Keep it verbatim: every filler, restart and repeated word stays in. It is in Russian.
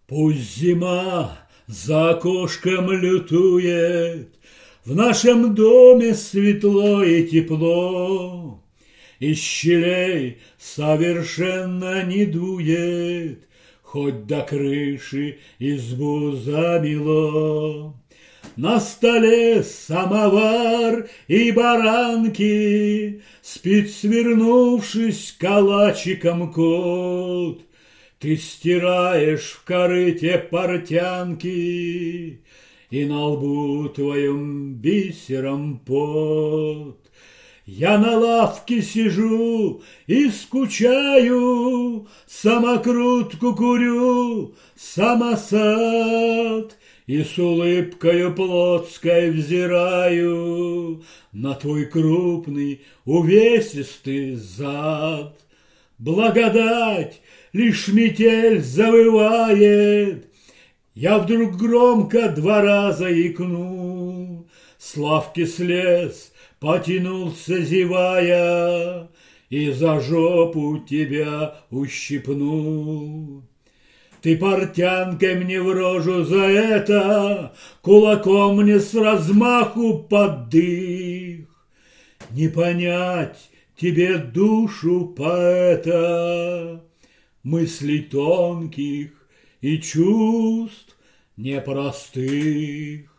Пусть зима за окошком лютует, в нашем доме светло и тепло, из щелей совершенно не дует, хоть до крыши избу замело. На столе самовар и баранки, спит, свернувшись калачиком кот. Ты стираешь в корыте портянки, и на лбу твоем бисером пот. Я на лавке сижу и скучаю, самокрутку курю, самосад, и с улыбкою плотской взираю на твой крупный увесистый зад. Благодать, лишь метель завывает, я вдруг громко два раза икну, с лавки слез, потянулся зевая, и за жопу тебя ущипну. Ты портянкой мне в рожу за это, кулаком мне с размаху под дых. Не понять тебе душу поэта, мыслей тонких и чувств непростых.